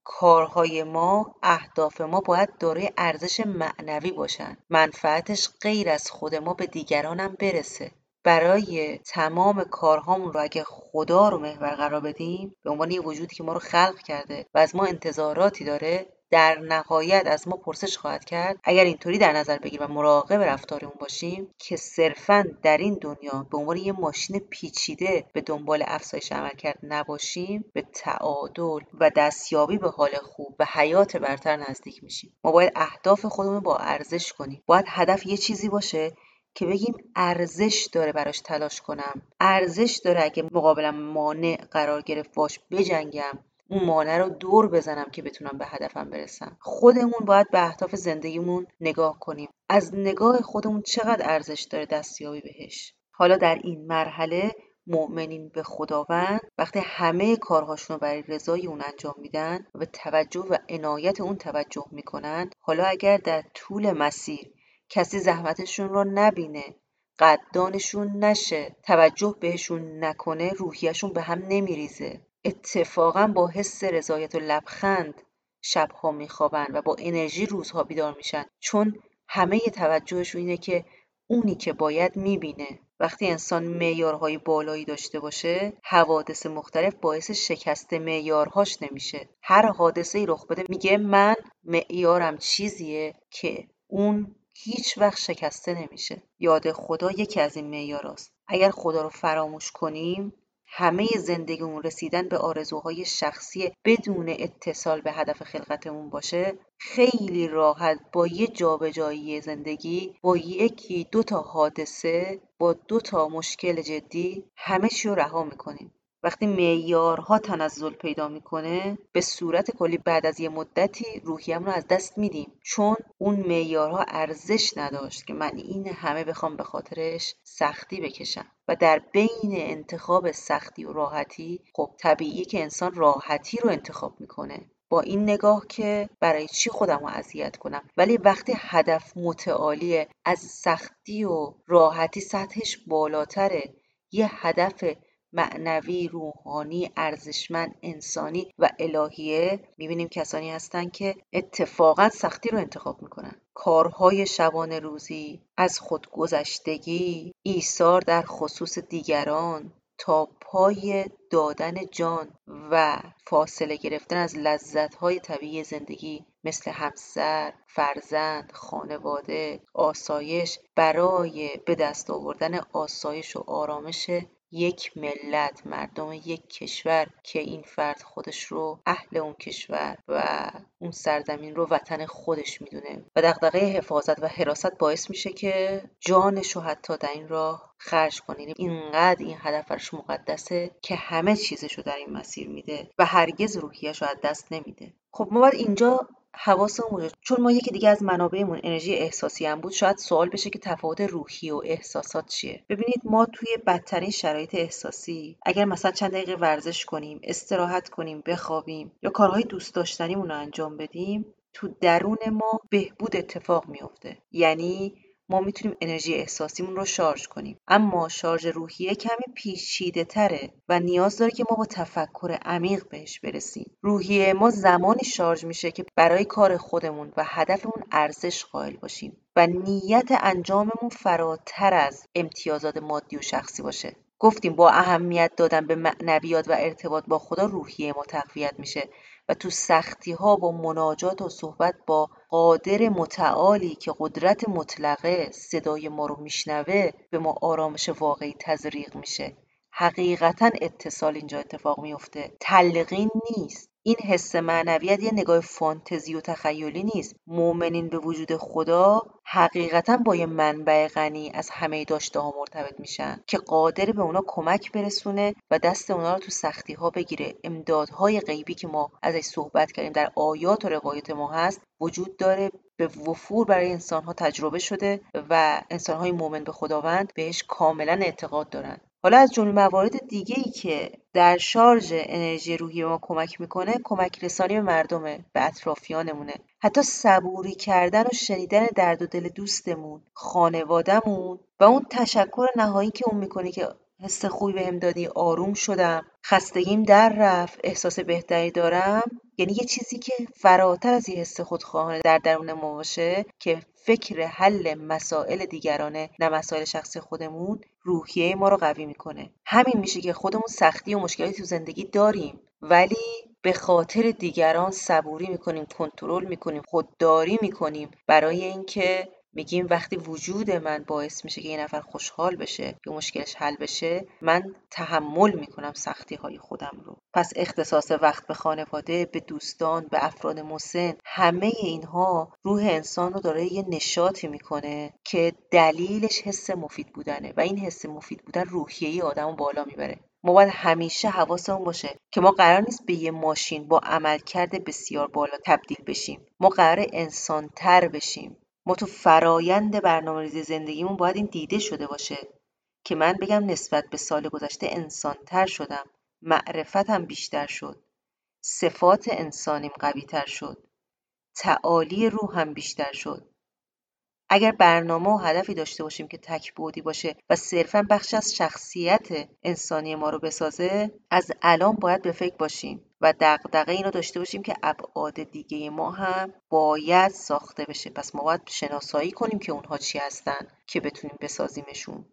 کارهای ما، اهداف ما باید دارای ارزش معنوی باشن. منفعتش غیر از خود ما به دیگران هم برسه. برای تمام کارهامون رو اگه خدا رو محور قرار بدیم، به عنوان یه وجودی که ما رو خلق کرده و از ما انتظاراتی داره، در نهایت از ما پرسش خواهد کرد. اگر اینطوری در نظر بگیریم و مراقب رفتارمون باشیم که صرفاً در این دنیا به عنوان یه ماشین پیچیده به دنبال افزایش عملکرد نباشیم، به تعادل و دستیابی به حال خوب و حیات برتر نزدیک میشیم. ما باید اهداف خودمون با ارزش کنیم. باید هدف یه چیزی باشه که بگیم ارزش داره براش تلاش کنم، ارزش داره اگه مقابلم مانع قرار گرفت باش بجنگم، اون مانع رو دور بزنم که بتونم به هدفم برسم. خودمون باید به اهداف زندگیمون نگاه کنیم. از نگاه خودمون چقدر ارزش داره دستیابی بهش. حالا در این مرحله مؤمنین به خداوند وقتی همه کارهاشون رو برای رضای اون انجام میدن و به توجه و عنایت اون توجه میکنن، حالا اگر در طول مسیر کسی زحمتشون رو نبینه، قدردانشون نشه، توجه بهشون نکنه، روحیه‌شون به هم نمیریزه. اتفاقا با حس رضایت و لبخند شبها میخوابن و با انرژی روزها بیدار میشن، چون همه توجهشون اینه که اونی که باید میبینه. وقتی انسان معیارهای بالایی داشته باشه، حوادث مختلف باعث شکست معیارهاش نمیشه. هر حادثه‌ای رخ بده میگه من معیارم چیزیه که اون هیچ وقت شکسته نمیشه. یاد خدا یکی از این معیاراست. اگر خدا رو فراموش کنیم، همه زندگیمون رسیدن به آرزوهای شخصی بدون اتصال به هدف خلقتمون باشه، خیلی راحت با یه جابجایی زندگی، با یکی دو تا حادثه، با دو تا مشکل جدی همه چی رو رها میکنیم. وقتی معیارها تنزل پیدا میکنه، به صورت کلی بعد از یه مدتی روحیه‌مون رو از دست میدیم، چون اون معیارها ارزش نداشت که من این همه بخوام به خاطرش سختی بکشم. و در بین انتخاب سختی و راحتی، خب طبیعیه که انسان راحتی رو انتخاب میکنه، با این نگاه که برای چی خودم رو اذیت کنم. ولی وقتی هدف متعالیه، از سختی و راحتی سطحش بالاتره، یه هدف معنوی، روحانی، ارزشمند، انسانی و الهیه، میبینیم کسانی هستن که اتفاقا سختی رو انتخاب میکنن. کارهای شبانه روزی، از خودگذشتگی، ایثار در خصوص دیگران، تا پای دادن جان و فاصله گرفتن از لذت‌های طبیعی زندگی مثل همسر، فرزند، خانواده، آسایش، برای به دست آوردن آسایش و آرامش یک ملت، مردم یک کشور که این فرد خودش رو اهل اون کشور و اون سرزمین رو وطن خودش میدونه و دغدغه حفاظت و حراست باعث میشه که جانش رو حتی در این راه خرج کنه. یعنی اینقدر این هدف براش مقدسه که همه چیزش رو در این مسیر میده و هرگز روحیه‌اش رو از دست نمیده. خب ما باید اینجا حواسمون باشه، چون ما یکی دیگه از منابعمون انرژی احساسی هم بود. شاید سوال بشه که تفاوت روحی و احساسات چیه؟ ببینید، ما توی بدترین شرایط احساسی اگر مثلا چند دقیقه ورزش کنیم، استراحت کنیم، بخوابیم یا کارهای دوست داشتنیمون رو انجام بدیم، تو درون ما بهبود اتفاق میفته. یعنی ما میتونیم انرژی احساسیمون رو شارژ کنیم. اما شارژ روحیه کمی پیچیده تره و نیاز داره که ما با تفکر عمیق بهش برسیم. روحیه ما زمانی شارژ میشه که برای کار خودمون و هدفمون ارزش قائل باشیم و نیت انجاممون فراتر از امتیازات مادی و شخصی باشه. گفتیم با اهمیت دادن به معنویات و ارتباط با خدا روحیه ما تقویت میشه و تو سختی ها با مناجات و صحبت با قادر متعالی که قدرت مطلقه صدای ما رو میشنوه، به ما آرامش واقعی تزریق میشه. حقیقتا اتصال اینجا اتفاق میفته، تلقین نیست. این حس معنویت یه نگاه فانتزی و تخیلی نیست. مؤمنین به وجود خدا حقیقتا با یه منبع غنی از همه داشته ها مرتبط میشن که قادر به اونا کمک برسونه و دست اونا رو تو سختی ها بگیره. امدادهای غیبی که ما ازش صحبت کردیم در آیات و روایات ما هست، وجود داره، به وفور برای انسان‌ها تجربه شده و انسان‌های مؤمن به خداوند بهش کاملا اعتقاد دارن. حالا از جمله موارد دیگه‌ای که در شارژ انرژی روحی ما کمک میکنه، کمک رسانی به مردمه، به اطرافیانمونه. حتی صبوری کردن و شنیدن درد و دل دوستمون، خانوادهمون و اون تشکر نهایی که اون میکنه که حس خوبی بهم دادی، آروم شدم، خستگیم در رفت، احساس بهتری دارم. یعنی یه چیزی که فراتر از یه حس خودخواهانه در درون ما باشه که فکر حل مسائل دیگرانه نه مسائل شخصی خودمون، روحیه ما رو قوی میکنه. همین میشه که خودمون سختی و مشکلی تو زندگی داریم ولی به خاطر دیگران صبوری میکنیم، کنترل میکنیم، خودداری میکنیم، برای اینکه میگیم وقتی وجود من باعث میشه که یه نفر خوشحال بشه یا مشکلش حل بشه، من تحمل میکنم سختی های خودم رو. پس اختصاص وقت به خانواده، به دوستان، به افراد مسن، همه اینها روح انسان رو داره یه نشاطی میکنه که دلیلش حس مفید بودنه و این حس مفید بودن روحیه آدمو بالا میبره. ما باید همیشه حواسمون باشه که ما قرار نیست به یه ماشین با عملکرد بسیار بالا تبدیل بشیم. ما قرار انسان‌تر بشیم. ما تو فرایند برنامه‌ریزی زندگیمون باید این دیده شده باشه که من بگم نسبت به سال گذشته انسان‌تر شدم، معرفتم بیشتر شد، صفات انسانیم قوی‌تر شد، تعالی روحم بیشتر شد. اگر برنامه و هدفی داشته باشیم که تک‌بعدی باشه و صرفاً بخش از شخصیت انسانی ما رو بسازه، از الان باید به فکر باشیم و دغدغه اینو داشته باشیم که ابعاد دیگه ما هم باید ساخته بشه. پس ما باید شناسایی کنیم که اونها چی هستن که بتونیم بسازیمشون.